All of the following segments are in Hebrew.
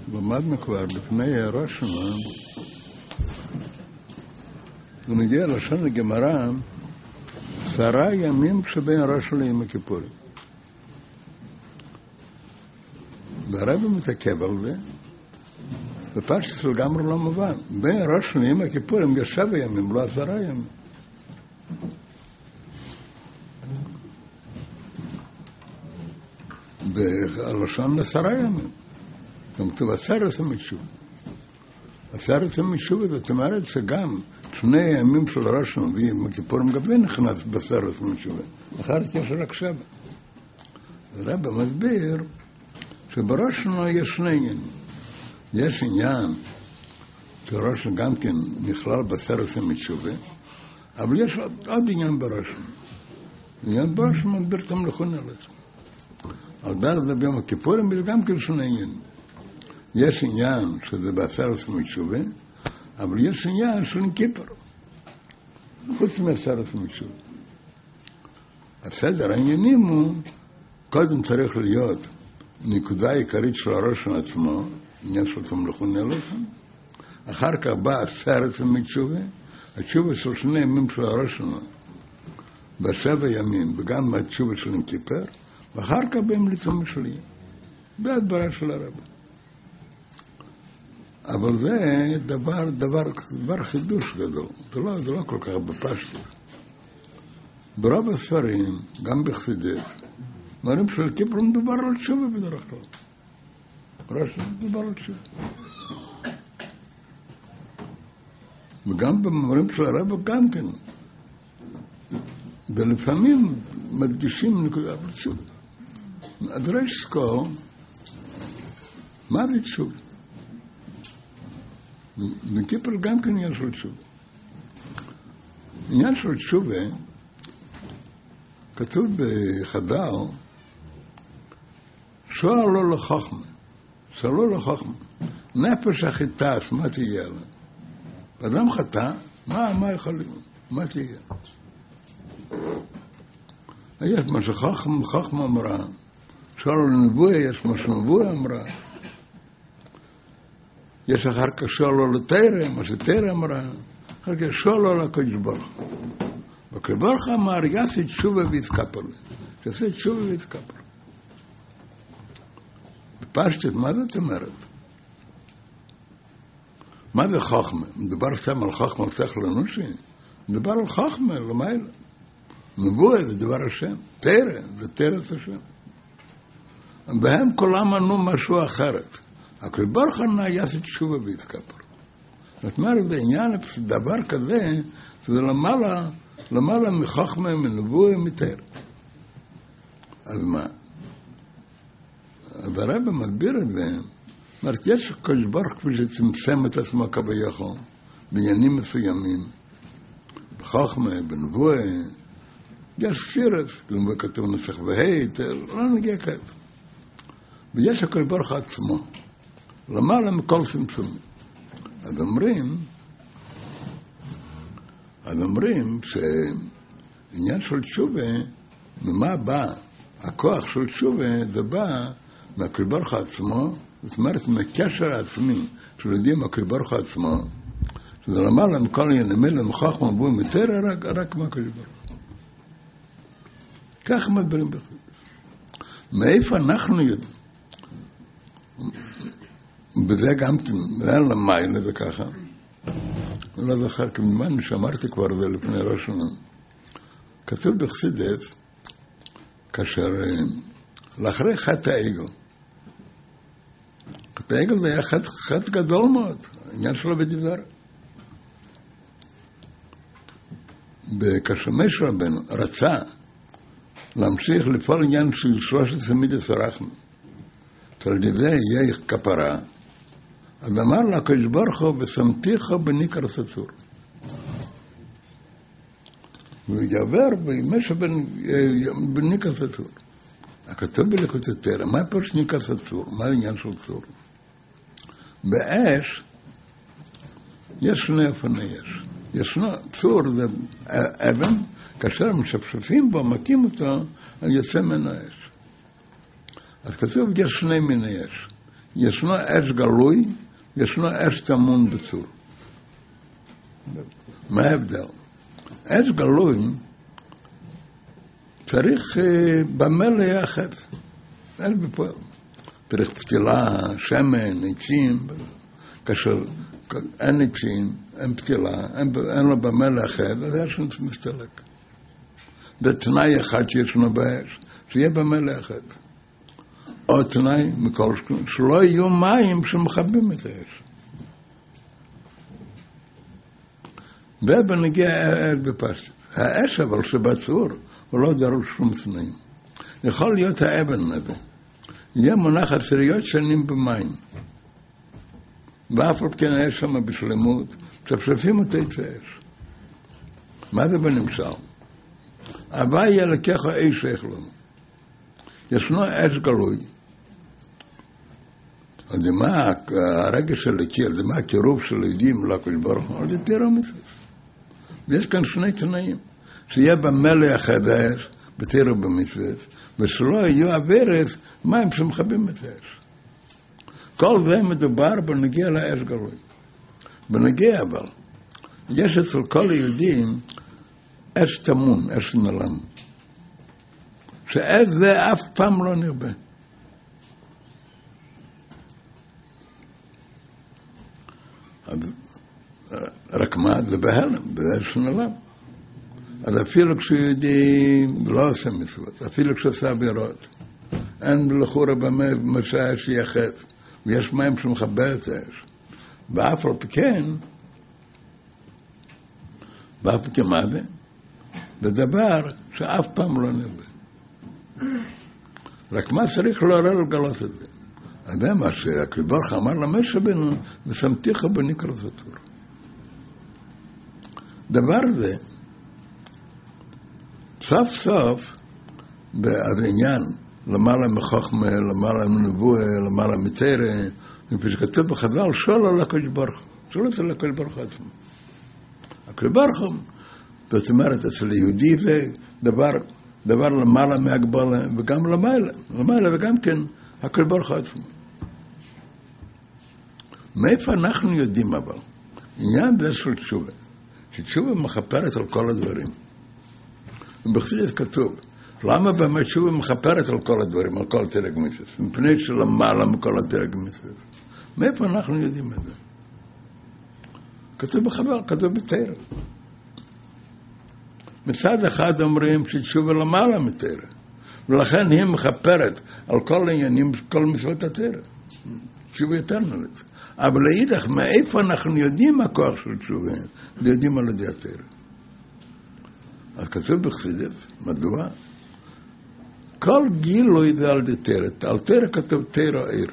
למדנו כבר לפני ראש השנה, ונגיע לשון הגמרא, 10 ימים שבין ראש השנה ליום הכיפורים. והרב מתעכב על זה, ופשט לגמרי לא מובן. בין ראש השנה ליום הכיפורים יש 7 ימים, לא 10 ימים. והלשון 10 ימים. גם כתוב 10 מתשובה. 10 מתשובה, זאת אומרת שגם 2 ימים של ראש השנה ויום הכיפורים גם זה נכנס ב10 מתשובה. אחרת יש רק 7. הרב מסביר שבראש השנה יש 2 עניינים. יש עניין שראש השנה גם כן נכלל ב10 מתשובה, אבל יש עוד עניין בראש השנה. עניין בראש השנה מסביר את המלאכות האלה. על דעת זה ביום הכיפורים יש גם כן 2 עניינים. יש עניין שזה ב10 מתשובה, אבל יש עניין של כיפור. חוץ מ10 מתשובה. הסדר העניינים הוא, קודם צריך להיות נקודה עיקרית של הראש של עצמו, עניין של תמלכות נלחם, אחר כך בא 10 מתשובה, התשובה של 2 ימים של הראש שלנו, ב7 ימים, וגם התשובה של כיפור, ואחר כך באים לתמושלים. זה הדברה של הרב. אבל זה דבר חידוש גדול. זה לא כל כך בפשטות. ברוב הספרים, גם בחסידות, אומרים של כיפור מדובר על תשובה בדרך כלל. ראש מדובר על תשובה. וגם במאמרים של הרב גם כן. ולפעמים מדגישים נקודה על תשובה. הדרש סקול, מה זה תשובה? בכיפור גם כן עניין של תשובה. עניין של תשובה, כתוב בחדל, שואל לו לחוכמה. שאלו לחוכמה. נפש החיטס, מה תהיה לה? אדם חטא, מה יכול להיות? מה תהיה? יש מה שחוכמה אמרה. שאלו לנבואה, יש מה שנבואה אמרה. יש אחר כך שאלו לתרא, מה שתרא אמרה. אחר כך שאלו לקדוש ברוך הוא. הקדוש ברוך הוא אמר, יעשה תשובה ויתכפר. יעשה תשובה ויתכפר. בפשטות, מה זאת אומרת? מה זה חוכמה? מדובר סתם על חוכמה, על שכל אנושי? מדובר על חוכמה, למעלה. נבואה זה דבר השם. תרא, זה תראת השם. והם כולם ענו משהו אחרת. הקדוש ברוך הוא יעשה תשובה ויתכפר. זאת אומרת, זה עניין, דבר כזה, שזה למעלה מחוכמה, מנבואה, מתרא. אז מה? אז הרב מסביר את זה, אומרת, יש הקדוש ברוך הוא כפי שצמצם את עצמו כביכול, בעניינים מסוימים, בחוכמה, בנבואה, יש שירס, כמו כתוב נסח והית, לא נגיע כעת. ויש הקדוש ברוך הוא עצמו, למעלה מכל צמצום. אז אומרים שעניין של תשובה, ממה בא? הכוח של תשובה זה בא מהקדוש ברוך הוא עצמו, זאת אומרת מהקשר העצמי של יודעים הקדוש ברוך הוא עצמו, שזה למעלה מכל ינמל מחוכמה ובוא מתרא רק מהקדוש ברוך הוא. כך מדברים בחוץ. מאיפה אנחנו יודעים? בזה גם זה למעלה זה ככה. אני לא זוכר כמובן שאמרתי כבר זה לפני ראש השנה. כתוב בחסידות כאשר לאחרי חטא העגל. חטא העגל זה היה חטא גדול מאוד, העניין שלו בדבר. כאשר משה רבנו רצה להמשיך לפעול עניין של 13 מידות הרחמים, שעל ידי יהיה כפרה, אז אמר לה הקדוש ברוך הוא ושמתיך בניקר סצור. ויעבר ומשה בניקר סצור. הכתוב בליקוטי תרא, מה פירוש ניקר סצור? מה העניין של צור? באש יש 2 אופני אש. ישנו צור זה אבן, כאשר משפשפים בו, מכים אותו, יוצא ממנו אש. אז כתוב יש 2 מיני אש. ישנו אש גלוי, ישנו אש טמון בצור. מה ההבדל? אש גלוי צריך במה להיאחד. אין בפועל. צריך פתילה, שמן, עצים. כאשר אין עצים, אין פתילה, אין לו במה להיאחד, אז האש מסתלק. זה תנאי אחד שישנו באש, שיהיה במה להיאחד. או תנאי מכל שלא יהיו מים שמחבים את האש. ובנגיע האש בפשט. האש אבל שבצור הוא לא דרוש שום תנאים. יכול להיות האבן הזה. יהיה מונח 10 שנים במים. ואף על כן האש שם בשלמות, שפשפים אותה את האש. מה זה בנמשל? הווי ילקח האש איך לו. ישנו אש גלוי. על זה מה הרגש של הקיר, על זה מה הקירוב של היהודים לקדוש ברוך הוא, על זה תירא מצווה. ויש כאן שני תנאים, שיהיה במלא אחד האש, בתירא במצווה, ושלא יהיו עבירת מים שמחבים את האש. כל זה מדובר בנגיע לאש גלוי. בנגיע אבל, יש אצל כל היהודים אש טמון, אש נלם. שאש זה אף פעם לא נרבה. רק מה? זה בהלם, זה אש נלם. אז אפילו כשיהודי לא עושה מצוות, אפילו כשעושה עבירות, אין לחורה במה שהאש יחד, ויש מים שמחבר את האש. ואף על כן מה זה? זה דבר שאף פעם לא נרבה. רק מה צריך לעורר לגלות את זה? זה מה שהקדוש ברוך הוא אמר למשה רבנו, ושמתיך בנקר זטור. דבר זה, סוף סוף, בעניין, למעלה מחוכמה, למעלה מנבואה, למעלה מתרא, כפי שכתוב בחז"ל, שואל לקדוש ברוך הוא, שואל את לקדוש ברוך הוא עצמו. הקדוש ברוך הוא, זאת אומרת, אצל יהודי זה דבר למעלה מהגבלה, וגם למעלה וגם כן, הקדוש ברוך הוא עצמו. מאיפה אנחנו יודעים אבל? עניין זה של תשובה, שתשובה מחפרת על כל הדברים. ובחסידות כתוב, למה באמת תשובה מחפרת על כל הדברים, על כל תרג מצוות? מפני שלמעלה מכל התרג מצוות. מאיפה אנחנו יודעים את זה? כתוב בחז"ל, כתוב בתרא. מצד אחד אומרים שתשובה למעלה מתרא, ולכן היא מחפרת על כל העניינים, כל מצוות התרא. תשובה יותר נולד. אבל לאידך, מאיפה אנחנו יודעים הכוח של תשובה? יודעים על ידי התרא. אז כתוב בחסידות, מדוע? כל גילוי זה על ידי תרא. על תרא כתוב תרא עיר.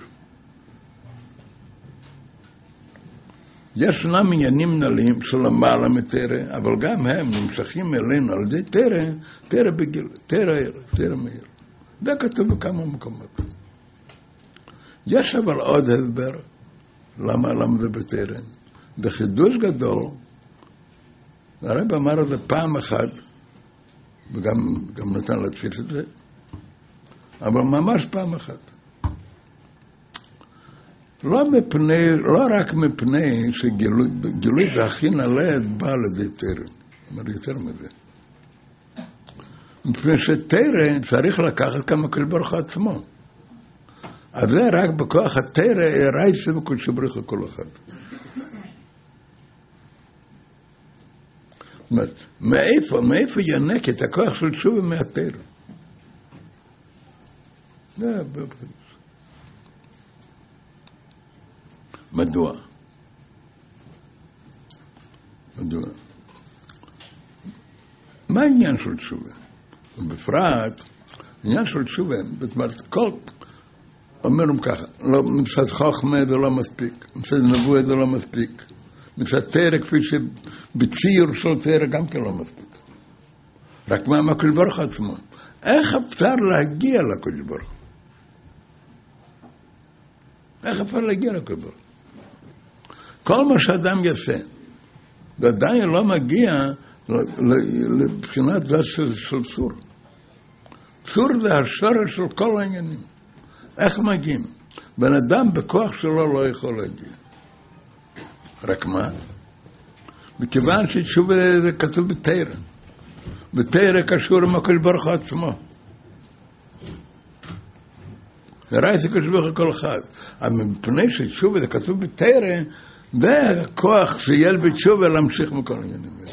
ישנם עניינים נעלים שלמעלה מתרא, אבל גם הם נמשכים אלינו על ידי תרא, תרא בגילוי, תרא עיר, תרא מאיר. זה כתוב בכמה מקומות. יש אבל עוד הסבר, למה זה בתרא. זה חידוש גדול, הרב אמר את זה פעם אחת, וגם נתן להדפיס את זה, אבל ממש פעם אחת. לא רק מפני שגילוי והכי נעלה בא לידי תרא, אומר יותר מזה. מפני שתרא צריך לקחת כמה הקדוש ברוך הוא עצמו. אז זה רק בכוח התרא רייסה בקודש ברוך הוא כל אחד. זאת אומרת, מאיפה ינק את הכוח של תשובה מהתרא? מדוע? מה העניין של תשובה? ובפרט, העניין של תשובה, זאת אומרת, אומרים ככה, מצד חוכמה זה לא מספיק, מצד נבואה זה לא מספיק, מצד תרא כפי שבציור של תרא גם כן לא מספיק. רק מה הקדוש ברוך הוא עצמו? איך אפשר להגיע לקדוש ברוך הוא? איך אפשר להגיע לקדוש ברוך הוא? כל מה שאדם יעשה, ועדיין לא מגיע לבחינת זה של צור. צור זה השורש של כל העניינים. איך מגיעים? בן אדם בכוח שלו לא יכול להגיע. רק מה? מכיוון שתשובה זה כתוב בתורה. בתורה קשור עם הקדוש ברוך הוא עצמו. הרי זה קשור בכל אחד. אבל מפני שתשובה זה כתוב בתורה, זה הכוח שיהיה בתשובה להמשיך מכל העניינים האלה.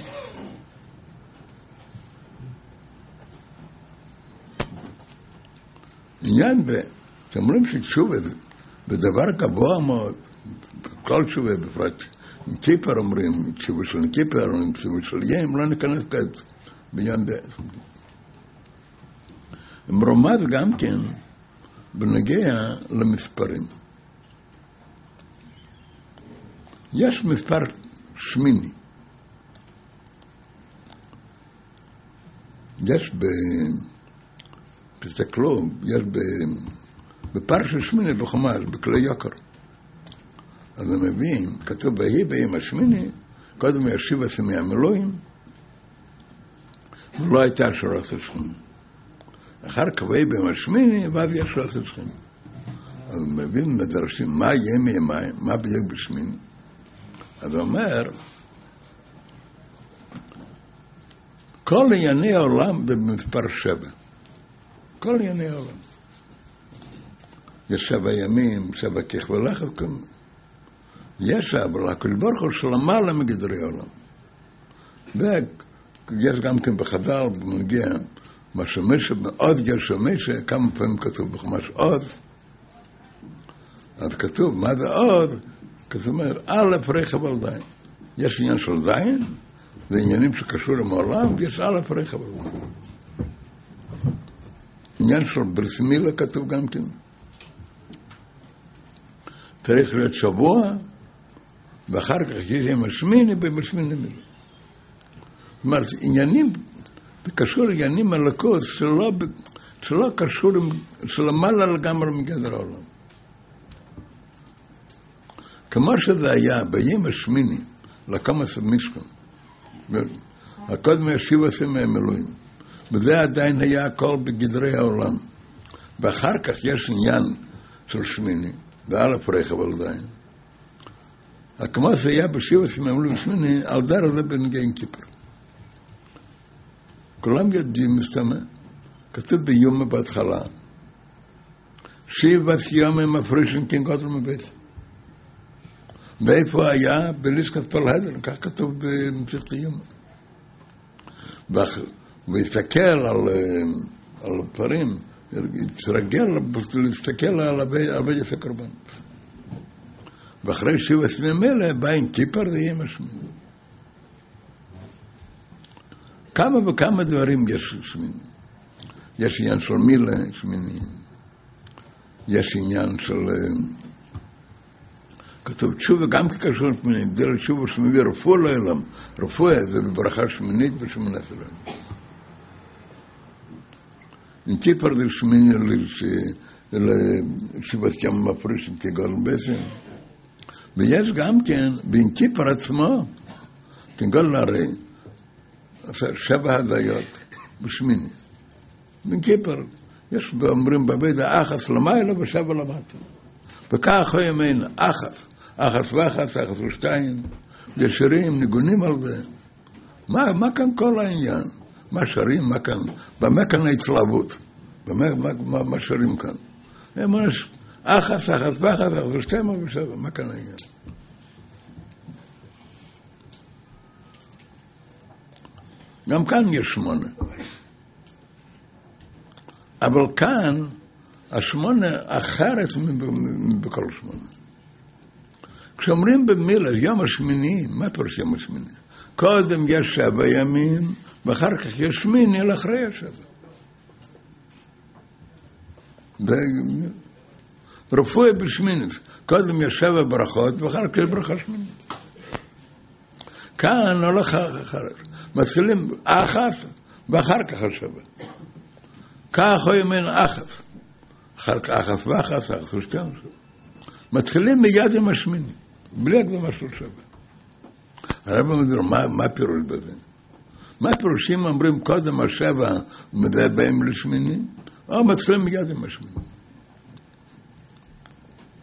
עניין שאומרים שתשובה זה דבר גבוה מאוד, כל תשובה בפרט. קיפר אומרים, תשובה של קיפר, אומרים תשובה של ים, לא ניכנס כעת בעניין זה. מרומז גם כן בנגיע למספרים. יש מספר שמיני. יש תסתכלו, יש בפרשת שמיני בחומש, בכלי יקר. אז הם מביאים, כתוב בהי ביום השמיני, קודם ישיב עשמי המילואים, ולא הייתה שורת השכם. אחר כבי ביום השמיני, ואז יש שורת השכם. אז הם מביאים מדרשים, מה יהיה מימיים, מה בייג בשמיני. אז הוא אומר, כל ענייני העולם זה במספר 7. כל ענייני העולם. יש 7 ימים, 7 כיח ולחת, יש אבל הקדוש ברוך הוא שלמעלה מגדרי העולם. ויש גם כן בחז"ל, במגיע, מה שמשה, עוד יש שמשה, כמה פעמים כתוב בחומש עוד. אז כתוב, מה זה עוד? כתוב, א' רכב על זין. יש עניין של זין, זה עניינים שקשור עם העולם, ויש א' רכב על זין. עניין של ברית מילה כתוב גם כן. צריך להיות שבוע, ואחר כך יש משמיני במשמיני מילה. זאת אומרת, עניינים, זה קשור לעניינים הלכות שלא קשור, שלמעלה לגמרי מגדר העולם. כמו שזה היה ביום השמיני, לקום משכן, הקודם ישיב עשם מהמילואים, וזה עדיין היה הכל בגדרי העולם. ואחר כך יש עניין של שמיני, ואלף רכב על זין. כמו זה היה בשיב עשם מהמילואים שמיני, על דר הזה בנגיין כיפר. כולם יודעים מסתמה, כתוב ביום בהתחלה, שיב יום מפרישן כנגודל מבית. ואיפה היה? בלישכת פלהדר, כך כתוב במסכת יום. והסתכל על פרים, התרגל להסתכל על הרבה יפה קרבן. ואחרי 7 ימים אלה, בא עם כיפר ויהיה משמיני. כמה וכמה דברים יש שמיני. יש עניין של מילה, שמיני. יש עניין של... כתוב תשובה גם כקשור לשמיני, בדרך תשובה שמביא רפואה לעולם. רפואה זה בברכה שמינית ושמונה עשרה. כיפר זה שמיני לשיבת ים מפרישים כגולם בעצם. ויש גם כן, בין כיפר עצמו, כגול הרי, 7 הדיות בשמיני. בין כיפר, יש אומרים בבית האחס למעלה ו7 למטה. וכך ימינה, אחס ואחס, אחס ושתיים, ישרים, ניגונים על זה. מה כאן כל העניין? מה שרים? מה כאן? במה כאן ההצלבות? מה שרים כאן? הם אומרים, אחס ואחס, אחס ושתיים ושבע, מה כאן העניין? גם כאן יש 8. אבל כאן, 8 אחרת בכל 8. כשאומרים במילה, יום השמיני, מה פירוש יום השמיני? קודם יש 7 ימים, ואחר כך יש שמיני על אחרי 7. רפואה בשמיני, קודם יש 7 ברכות, ואחר כך יש ברכה שמינית. כאן הולך אחרת. מתחילים אחת, ואחר כך 7. כך ימין אחת. אחר כך אחת ואחת, אחת ושתיים. מתחילים מיד עם השמיני, בלי הקדמה של 7. הרב אומר, מה פירוש בזה? מה פירושים אומרים קודם 7 באים לשמיני, או מתחילים מיד עם השמיני?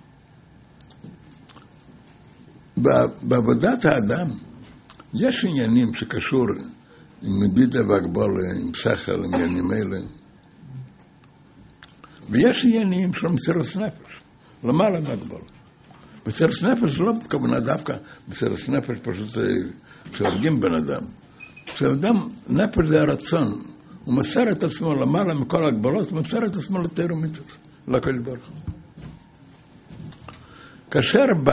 בעבודת האדם יש עניינים שקשור עם מדידה והגבולה, עם שכל, עם עניינים אלה. ויש עניינים של מסירת נפש, למעלה מהגבולה. מסירת נפש לא בכוונה דווקא, מסירת נפש פשוט שהורגים בן אדם. כשאדם, נפש זה הרצון, הוא מסר את עצמו למעלה מכל הגבלות, הוא מסר את עצמו לתורה ומצוות, לקדוש ברוך הוא. כאשר בא,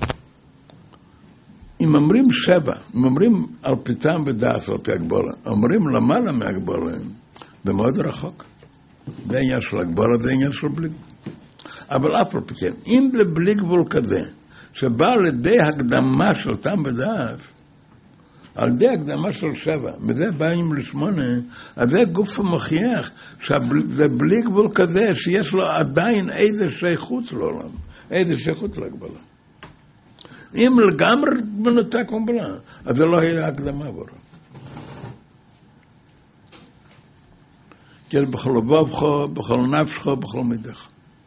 אם אומרים שבע, אם אומרים על פי טעם ודעת, על פי הגבולה, אומרים למעלה מהגבולה, זה מאוד רחוק. זה עניין של הגבולה, זה עניין של בלי גבול. אבל אף על פי כן, אם לבלי גבול כזה, שבא על ידי הקדמה של טעם ודעת, על ידי הקדמה של שבע, מזה באים לשמונה, אז זה גוף המוכיח, שזה בלי גבול כזה, שיש לו עדיין איזה שייכות לעולם, איזה שייכות להגבלה. אם לגמרי מנותק מהגבלה, אז זה לא יהיה הקדמה עבורו. כי בכל לבבך, בכל נפשך, בכל מידך.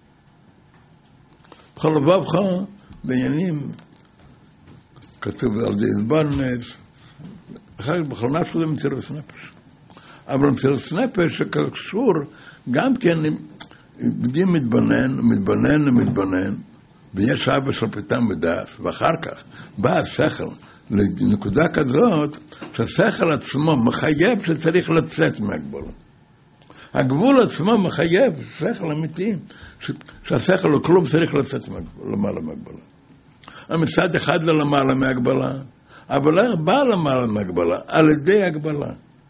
בכל לבבך, בעניינים, כתוב על זה התבוננות, אחר כך בכל נפשך זה מסירת נפש. אבל מסירת נפש שקשור גם כן, בדים מתבונן, ויש אבא של פתאום ודעת, ואחר כך בא השכל לנקודה כזאת, שהשכל עצמו מחייב שצריך לצאת מהגבול. הגבול עצמו מחייב, שכל אמיתי, שהשכל לא כלום צריך לצאת למעלה מהגבלה. מצד אחד לא למעלה מהגבלה, אבל בא למעלה מהגבלה, על ידי הגבלה.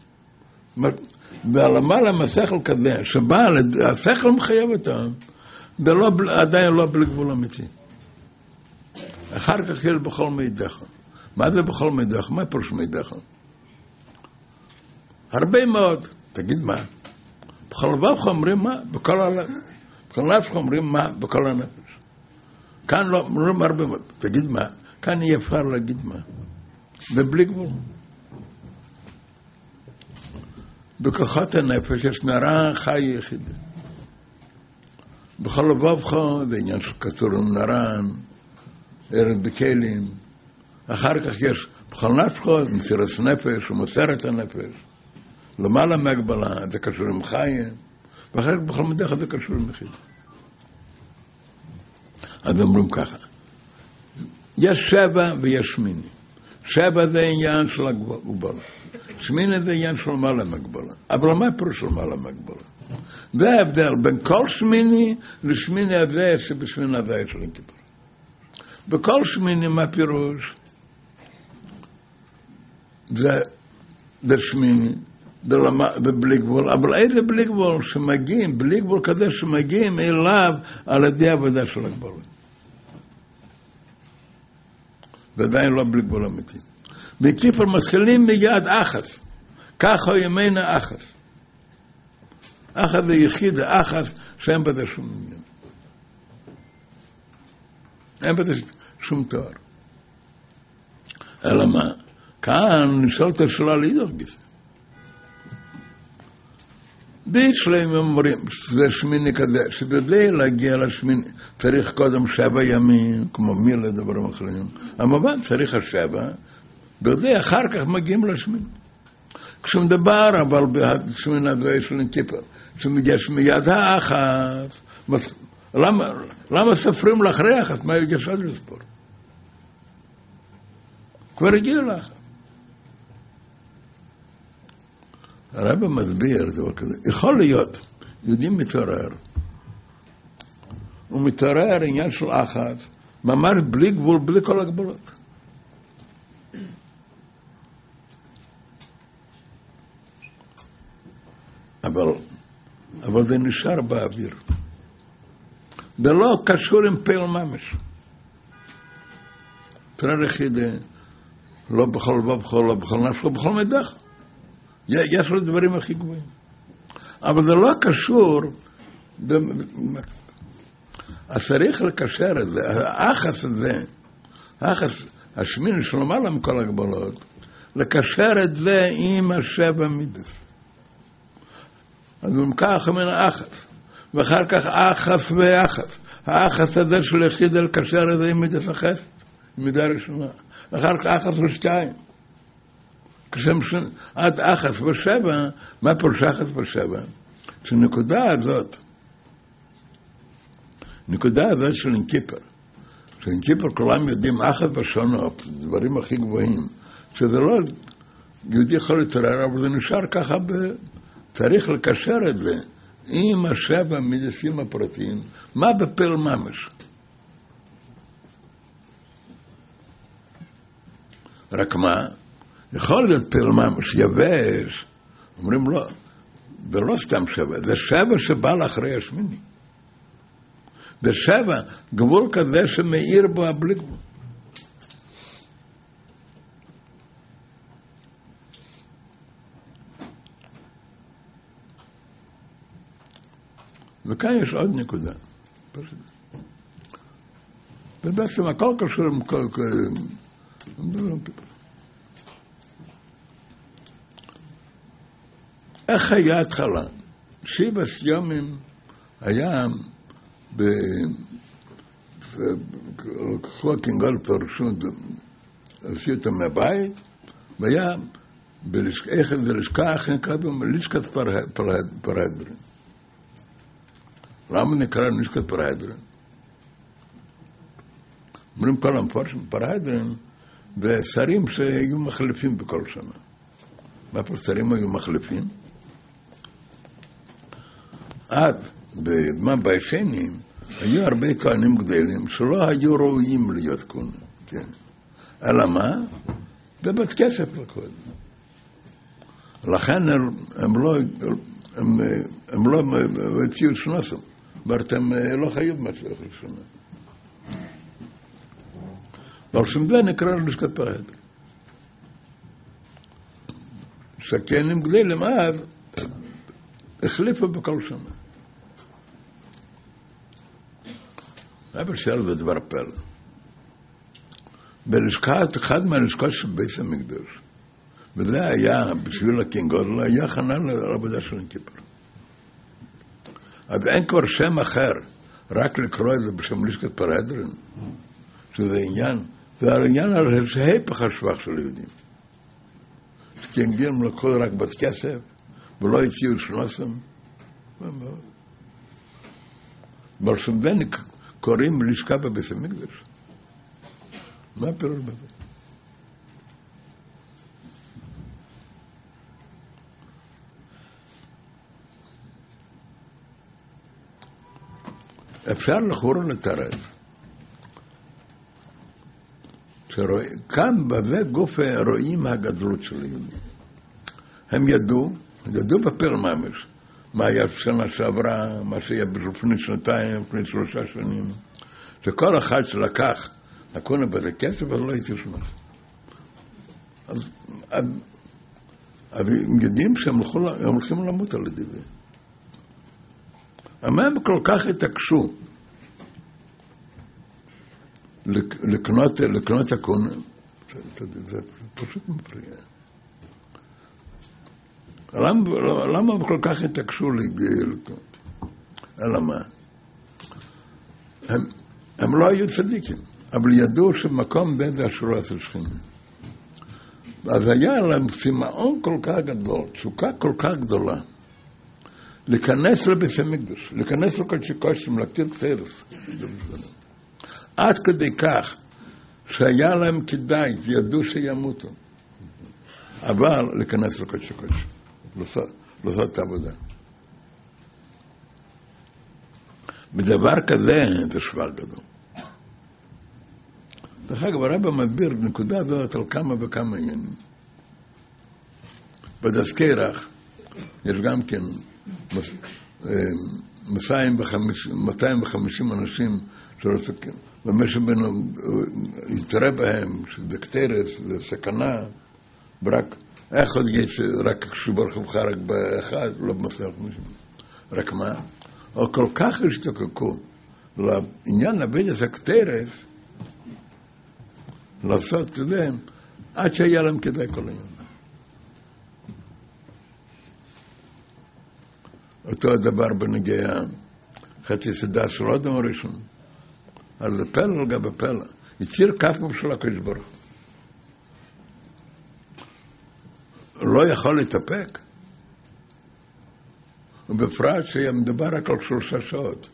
ולמעלה מהשכל כזה, שבא, השכל מחייב אותו, זה לא, עדיין לא בלי גבול אמיתי. אחר כך יש בכל מידך. מה זה בכל מידך? מה פירוש מידך? הרבה מאוד. תגיד מה? בכל לבבך אומרים מה? בכל הלב. בכל נפשך אומרים מה? בכל הנפש. כאן לא אומרים הרבה מאוד. תגיד מה? כאן אי אפשר להגיד מה. זה בלי גבול. בכוחות הנפש יש נערה חי יחידה. בכל לבבך זה עניין של כתור נרן, ארץ בכלים. אחר כך יש בכל נפשך, מסירת נפש, ומוסרת הנפש. למעלה מהגבלה, זה קשור עם חיים, ואחר כך בכל מדך זה קשור עם יחיד. אז אומרים ככה, יש שבע ויש שמיני. שבע זה עניין של הגבלה. שמיני זה עניין של למעלה מהגבלה. אבל מה פירוש של למעלה מהגבלה? זה ההבדל בין כל שמיני לשמיני הזה שבשמיני הזה יש לי כיפור. בכל שמיני מה פירוש? זה שמיני, זה בלי גבול, אבל איזה בלי גבול שמגיעים, בלי גבול כזה שמגיעים אליו על ידי עבודה של הגבולה. ועדיין לא בלי גבול אמיתי. בכיפור מתחילים מיד אחת, ככה ימינה אחת. אחת זה יחיד, אחת שאין בזה שום עניין. אין בזה שום תואר. אלא מה? כאן נשאלת השאלה להידור גיסא. בית שלהם אומרים, שזה שמיני כזה, שבדי להגיע לשמיני, צריך קודם 7 ימים, כמו מילה דברים אחרים. המובן צריך 7, בדי אחר כך מגיעים לשמיני. כשמדבר, אבל בשמיני הזה יש לנו כיפור, שמגיש מיד האחת, למה ספרים לאחרי האחת? מה יש עוד לספור? כבר הגיע לאחת. הרב מסביר דבר כזה, יכול להיות, יהודי מתעורר, הוא מתעורר עניין של אחת, ממש בלי גבול, בלי כל הגבולות. אבל זה נשאר באוויר. זה לא קשור עם פעיל ממש. תראה יחידה, לא בכל לבבך, לא בכל נפשך, בכל מידך. יש לו דברים הכי גבוהים. אבל זה לא קשור, אז צריך לקשר את זה, האחס הזה, השמיני שלמעלה מכל הגבלות, לקשר את זה עם 7 מידות. אז במקח מן האחס, ואחר כך אחס ואחס. האחס הזה של יחיד לקשר את זה עם מידות החסד, מידה ראשונה. אחר כך אחת ושתיים. עד אחת ושבע, מה פירוש אחת ושבע? שנקודה הזאת, נקודה הזאת של אינקיפר, שאינקיפר כולם יודעים אחת ושונות, דברים הכי גבוהים, שזה לא, יהודי יכול להתעורר, אבל זה נשאר ככה, צריך לקשר את זה עם השבע מידסים הפרטיים, מה בפל ממש. רק מה? יכול להיות פל ממש, יבש, אומרים לא, זה לא סתם שבע, זה שבע שבא לאחרי השמיני. זה שבע, גבול כזה שמאיר בו הבלי גבול. וכאן יש עוד נקודה. ובעצם הכל קשור עם כל... איך היה התחלה? 7 ימים היה לקחו הקינגל פרשון, עשו אותם מהבית, והיה איך זה לשכה, איך נקרא בלשכת פרהדרין. למה נקרא לשכת פרהדרין? אומרים כל המפורשים פרהדרין, ושרים שהיו מחליפים בכל שנה. מה פה שרים היו מחליפים? עד בישנים היו הרבה כהנים גדולים שלא היו ראויים להיות כהנים, כן. אלא מה? בבית כסף לקחו את זה. לכן הם לא הציעו שנוסם, ואתם לא חיוב משהו ראשונה. אבל שם זה נקרא לשכת פרהדרין. שכהנים גדולים אז החליפו בכל שנה. אבל שאל בדבר פלא. בלשכת, אחד מהלשכות של בית המקדש, וזה היה, בשביל הקינגול, היה הכנה לעבודה של אינקיפר. אז אין כבר שם אחר, רק לקרוא את זה בשם לשכת פרהדרין, שזה עניין, זה העניין הזה שהיפך השבח של יהודים. שכינגלים לקחו רק בת כסף, ולא הציעו שנוסם. אבל שמדן קוראים לשכה בבית המקדש. מה הפירוש בזה? אפשר לחור לטרף. כאן בבית גוף רואים הגדלות של היהודים. הם ידעו בפל ממש, מה היה שנה שעברה, מה שהיה לפני שנתיים, לפני 3 שנים, שכל אחד שלקח הקונה בזה כסף, אז לא הייתי שונה. אז הם יודעים שהם הולכים למות על ידי זה. אבל הם כל כך התעקשו לקנות הקונה, זה פשוט מפריע. למה הם כל כך התעקשו לקנות? אלא מה? הם לא היו צדיקים, אבל ידעו שמקום בית השורה של שכינה. אז היה להם סימאון כל כך גדול, תשוקה כל כך גדולה, להיכנס לבית המקדש, להיכנס לקודשי קודשים, להקטיר קטרס. עד כדי כך שהיה להם כדאי, ידעו שימותו. אבל להיכנס לקודשי קודשים, לעשות את העבודה. בדבר כזה זה שבח גדול. דרך אגב, הרב מסביר בנקודה הזאת על כמה וכמה עניינים. בדסקרח יש גם כן 250 אנשים שרוצים, ומה שבינו יתראה בהם, שזה קטרס, זה סכנה, רק, איך עוד יש רק כשברחבך רק באחד, לא במסע 50. רק מה? או כל כך השתוקקו לעניין הבית הקטרס, לעשות את זה, עד שהיה להם כדאי כל העניין. אותו הדבר בנגיע חצי סדה של אדם הראשון, על פלא על גבי פלא. יציר כף של הקדוש ברוך הוא לא יכול להתאפק, ובפרט שמדבר רק על 3 שעות.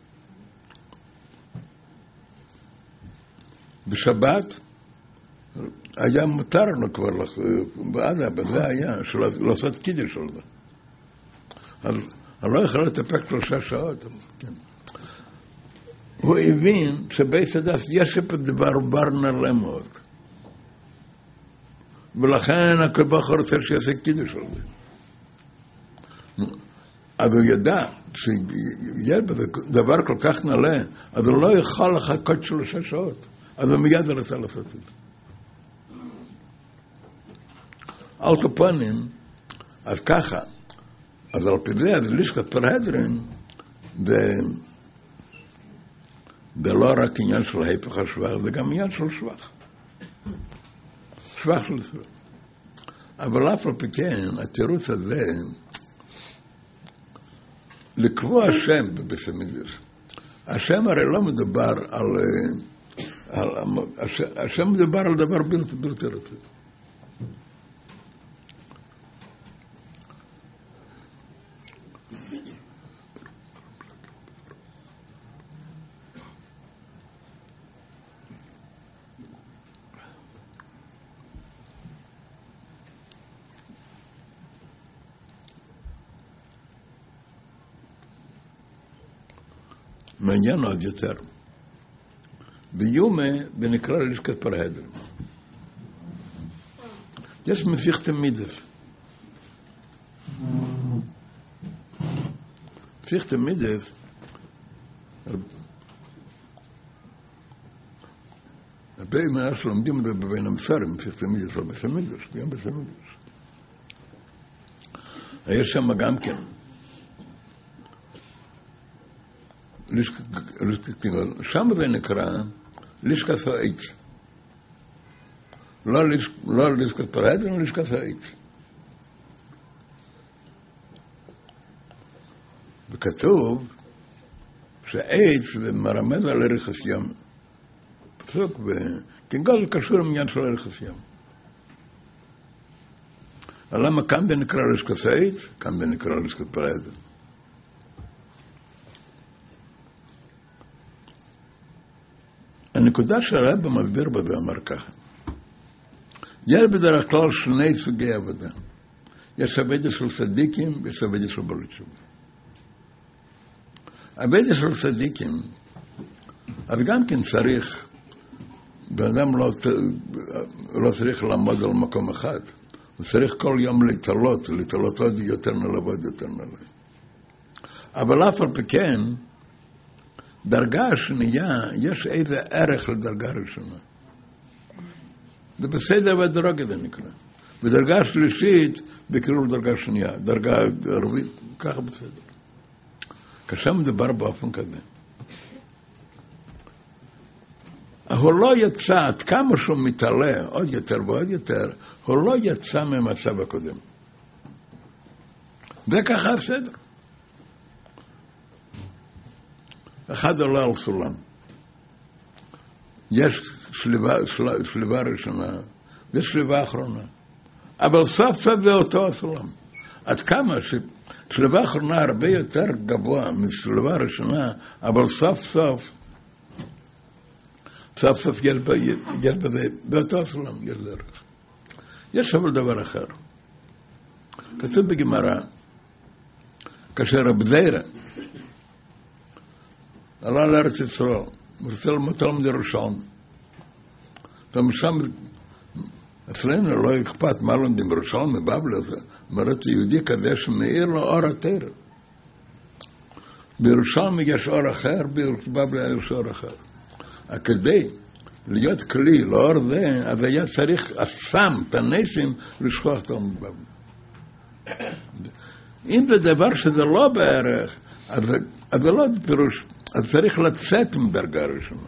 בשבת היה מותר לנו כבר, זה היה, לעשות קידוש על זה. אני לא יכול להתאפק 3 שעות. כן. הוא הבין שבית הדס יש פה דבר נעלה מאוד. ולכן הקדוש ברוך הוא רוצה שיעשה קידוש על זה. אז הוא ידע שיהיה דבר כל כך נעלה, אז הוא לא יכול לחכות 3 שעות. אז הוא מיד רצה לעשות את זה. על כפונים, אז ככה, אז על פי זה, אז לשכת פרהדרין, זה לא רק עניין של ההפך השבח, זה גם עניין של שבח. שבח של ישראל. אבל אף על פי כן, התירוץ הזה, לקבוע השם בבית המקדש. השם הרי לא מדבר השם מדבר על דבר בלתי רצוי. מעניין עוד יותר. ביומה ונקרא לשכת פרהדר. יש מסיכת מידס. מסיכת מידס הרבה מנה שלומדים בבין המסרים, מסיכת מידס על בית המקדש, גם בית המקדש. יש שם גם כן שם זה נקרא לשכת העץ. לא לשכת פרהדר, אלא לשכת העץ. וכתוב שהעץ זה מרמז על ערך הים. פסוק וכנגל קשור לעניין של ערך הים. למה כאן זה נקרא לשכת העץ? כאן זה נקרא לשכת פרהדר. הנקודה שהרב מסביר בזה אמר ככה. יש בדרך כלל 2 סוגי עבודה. יש עבודה של צדיקים ויש עבודה של בעלי תשובה. עבודה של צדיקים, אז גם כן צריך, בן-אדם לא צריך לעמוד על מקום אחד. הוא צריך כל יום להתעלות עוד יותר נעלה ועוד יותר נעלה. אבל אף על פי כן, דרגה השנייה, יש איזה ערך לדרגה הראשונה. זה בסדר והדרגה זה נקרא. בדרגה השלישית, בקרוב לדרגה שנייה. דרגה ערבית, ככה בסדר. כשם מדבר באופן כזה. הוא לא יצא, עד כמה שהוא מתעלה עוד יותר ועוד יותר, הוא לא יצא מהמצב הקודם. זה ככה בסדר. אחד עולה על סולם. יש שליבה ראשונה ויש שליבה אחרונה. אבל סוף סוף זה אותו הסולם. עד כמה ששליבה אחרונה הרבה יותר גבוה משליבה ראשונה, אבל סוף סוף יש בזה, באותו הסולם יש דרך. יש אבל דבר אחר. כתוב בגמרא, כאשר רב זיירא עלה לארץ ישראל, הוא רוצה ללמוד תלמוד ירושלים. ומשם, אצלנו לא אכפת מה לומדים בירושלים, מבבלי, אומרת יהודי כזה שמאיר לו אור התורה. בירושלים יש אור אחר, בבבלי יש אור אחר. כדי להיות כלי לאור זה, אז היה צריך הסם, את הנסים, לשכוח תלמוד בבלי. אם זה דבר שזה לא בערך, אז זה לא פירוש, אז צריך לצאת מדרגה ראשונה.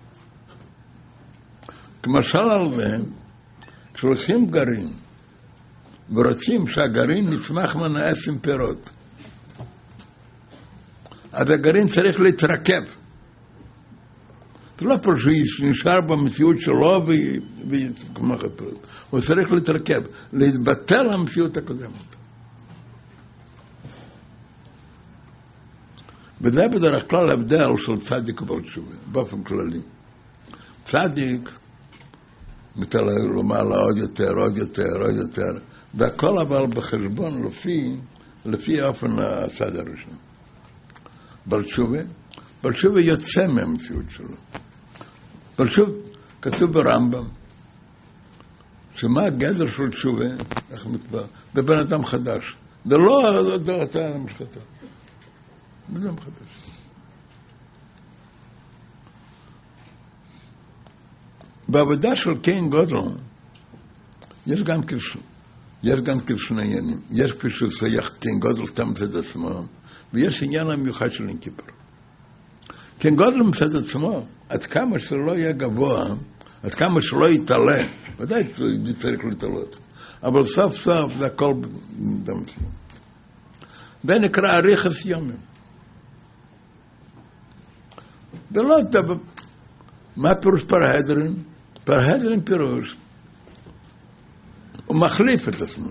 כמשל על זה, כשהולכים גרעין, ורוצים שהגרעין נצמח מנעף עם פירות, אז הגרעין צריך להתרכב. זה לא פשוט שנשאר במציאות שלו הוא צריך להתרכב, להתבטל המציאות הקודמת. וזה בדרך כלל הבדל של צדיק ובעל תשובה, באופן כללי. צדיק מתעלה למעלה עוד יותר, עוד יותר, עוד יותר, והכל אבל בחשבון לפי אופן הצד הראשון. בעל תשובה יוצא מהמציאות שלו. בעל תשובה, כתוב ברמב"ם, שמה הגדר של תשובה, איך מתבר, בבן אדם חדש. זה לא אתה המשחטה. בן אדם חדש. בעבודה של קיין גודל, יש גם כשני עניינים. יש כפי שסייח קיין גודל סתם מצד עצמו, ויש עניין המיוחד של יום כיפור. קיין גודל מצד עצמו, עד כמה שלא יהיה גבוה, עד כמה שלא יתעלה, ודאי צריך להתעלות, אבל סוף סוף זה הכל דמצים. זה נקרא אריכות יומים. זה לא דבר, מה פירוש פרהדרין? פרהדרין פירוש, הוא מחליף את עצמו.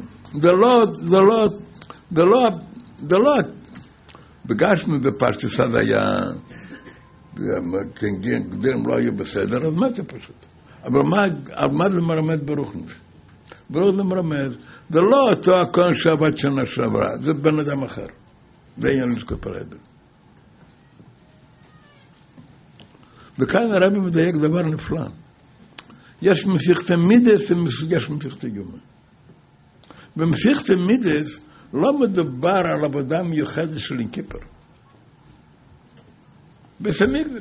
זה לא, בגשמי בפשטוס עד היה, גדרים לא היו בסדר, אז מה זה פשוט? אבל מה זה מרמד ברוך נפש? ברוך זה מרמד, זה לא אותו הכהן שעבד שנה שעברה, זה בן אדם אחר. זה עניין לזכות פרהדרין. וכאן הרבי מדייק דבר נפלא. יש מסכת מידס ויש מסכת יומא. במסכת מידס לא מדובר על עבודה מיוחדת של יום כיפור. בית המקדש.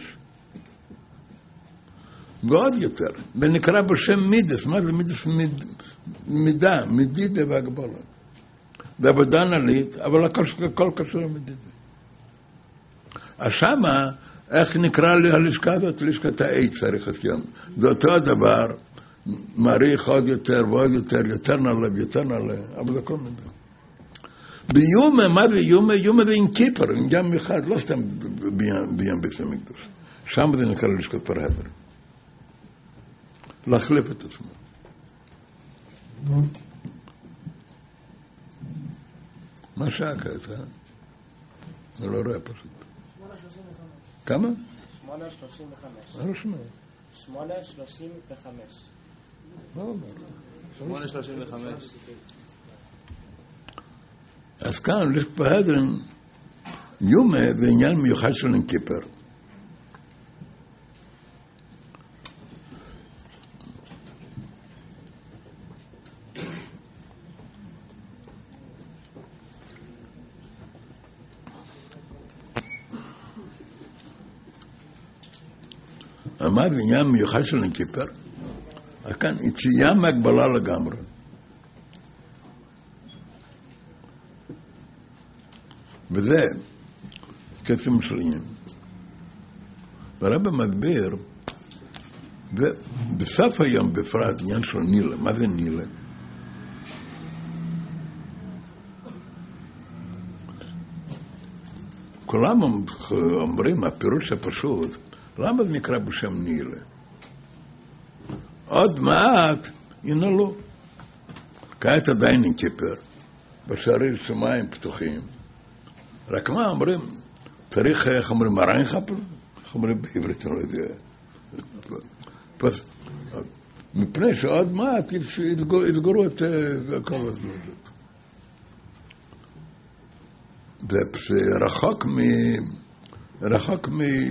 ועוד יותר, ונקרא בשם מידס. מה זה מידס? מידה, מדידה והגבלה. זה עבודה נלית, אבל הכל קשור למדידה. אז שמה, איך נקרא הלשכה הזאת? לשכת העץ, אריכות יום. זה אותו הדבר, מעריך עוד יותר ועוד יותר, יותר נעלה ויותר נעלה, אבל זה כל מידה. ביומה, מה זה יומה? יומה זה עם כיפר, עם ים אחד, לא סתם בים בית המקדש. שם זה נקרא לשכת פרהדרין. להחליף את עצמו. מה שעה כעת, אני לא רואה פשוט. 8:35. כמה? 8:35. אני לא שומע. 8:35. מה אומר? 8:35. אז כאן, לשכת פרהדרין, יומה זה עניין מיוחד של יום כיפור. מה זה עניין מיוחד של יום כיפור? כאן יציאה מהגבלה לגמרי. וזה קסם של עניין. והרב מסביר, ובסוף היום בפרט עניין של נילה. מה זה נילה? כולם אומרים, הפירוש הפשוט, למה זה נקרא בשם נילה? עוד מעט ינעלו. כעת עדיין יום כיפור, בשערי שמיים פתוחים. רק מה אומרים? צריך, איך אומרים, מראים חפל? איך אומרים בעברית, אני לא יודע. מפני שעוד מעט יסגרו את כל הזלוזות. זה רחוק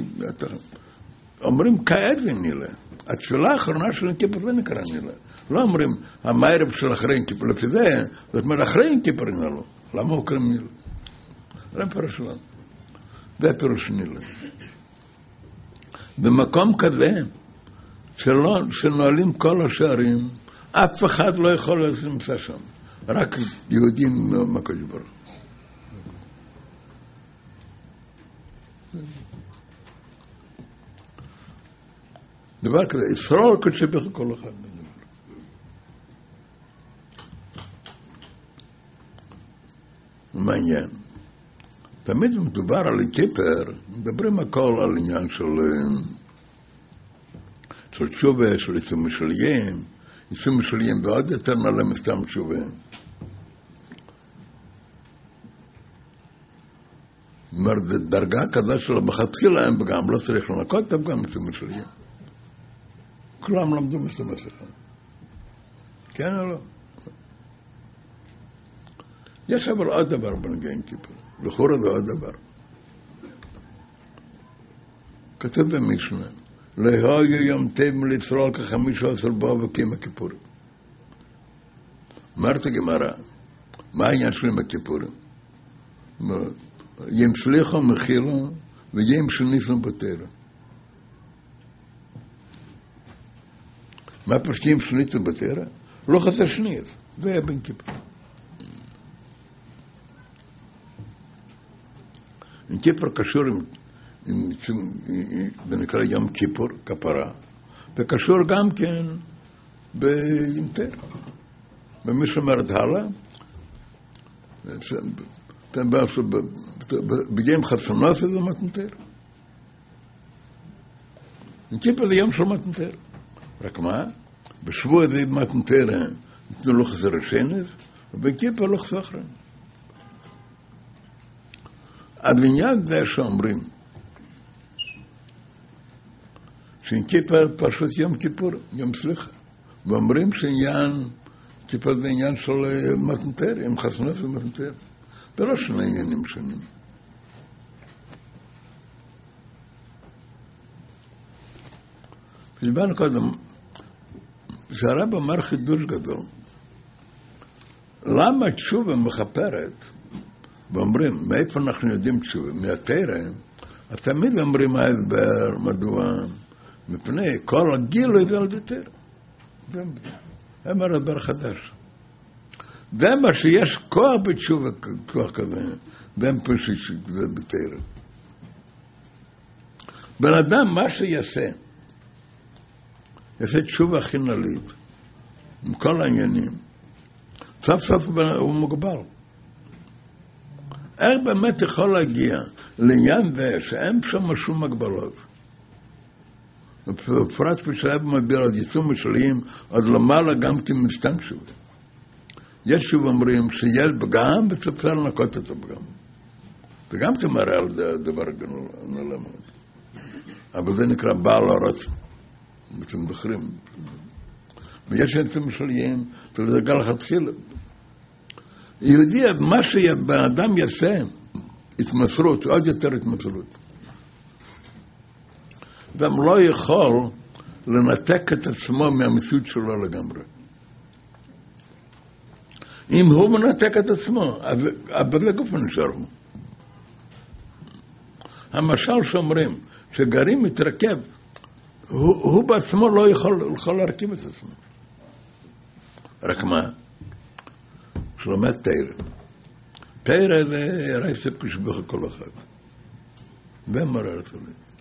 אומרים כעת ונילה. התפילה האחרונה של יום כיפור נקרא נילה. לא אומרים, המערב של אחרי יום כיפור, לפי זה, זאת אומרת, אחרי יום כיפור ניללו. למה הוא קוראים נילה? זה פירוש שלנו. זה פירוש נילה. במקום כזה, שנועלים כל השערים, אף אחד לא יכול למצוא שם. רק יהודים מהקדוש ברוך הוא. דבר כזה, ישראל קודשי בך כל אחד. מעניין. תמיד מדובר על כיפר, מדברים הכל על עניין של של תשובה, של יישום משליים, יישום משליים ועוד יותר מלא מסתם תשובה. זאת אומרת, דרגה כזה של המחתחילה הם פגם, לא צריך לנקות את הפגם יישום משליים. כולם למדו מסתמס אחד. כן או לא? יש אבל עוד דבר בנגע יום כיפור. לכאורה זה עוד דבר. כתוב במשנה, לא היה יום טוב לישראל כ15 בו וקים הכיפורים. אמרת הגמרא, מה העניין של יום הכיפורים? יום סליחה מחילה ויום של ניסן בתורה. מה פרשים של ניסן בתורה? לא חסר שנייה, זה היה בן כיפור. יום כיפור קשור זה נקרא יום כיפור, כפרה, וקשור גם כן ביום תורה. ומי שאומרת הלאה, ביום חתונה זה מתן תורה. יום כיפור זה יום של מתן תורה. רק מה? בשבוע זה מתן תורה נתנו לו חסר השנס, וביום כיפור לא חסר אחרון. הבניין זה שאומרים שיום כיפור פשוט יום כיפור, יום סליחה. ואומרים שעניין כיפור זה עניין של מתן תורה, עם חתונה ומתן תורה. זה לא שני עניינים שונים. דיברנו קודם, שהרב אמר חידוש גדול. למה תשובה מכפרת? ואומרים, מאיפה אנחנו יודעים תשובה? מהתורה, אז תמיד אומרים מה ההסבר, מדוע? מפני כל הגילוי זה על ידי תורה. אמר הסבר חדש. זה מה שיש כוח בתשובה, כוח כזה, והם פשוט שזה בתורה. בן אדם, מה שיעשה, יעשה תשובה הכי נלית, עם כל העניינים, סוף סוף הוא מוגבל. איך באמת יכול להגיע לעניין זה שאין שם שום הגבלות? בפרט כשהרב מדבר על יישום משליים, עוד למעלה גם כמסתם תשובה. יש שוב אומרים שיש פגם וצריך לנקות את הפגם. וגם זה מראה על דבר נעלה מאוד. אבל זה נקרא בעל הרצון. אתם זוכרים. ויש יישום משליים, זה דרגה לכתחילה. יהודי, מה שבן אדם יעשה, התמסרות, עוד יותר התמסרות. גם לא יכול לנתק את עצמו מהמציאות שלו לגמרי. אם הוא מנתק את עצמו, אבל זה גוף נשאר. המשל שאומרים, שגרים מתרכב, הוא בעצמו לא יכול להרכיב את עצמו. רק מה? שלומד תורה. תורה זה רייסה כשבוך כל אחד. ומררת עליהם.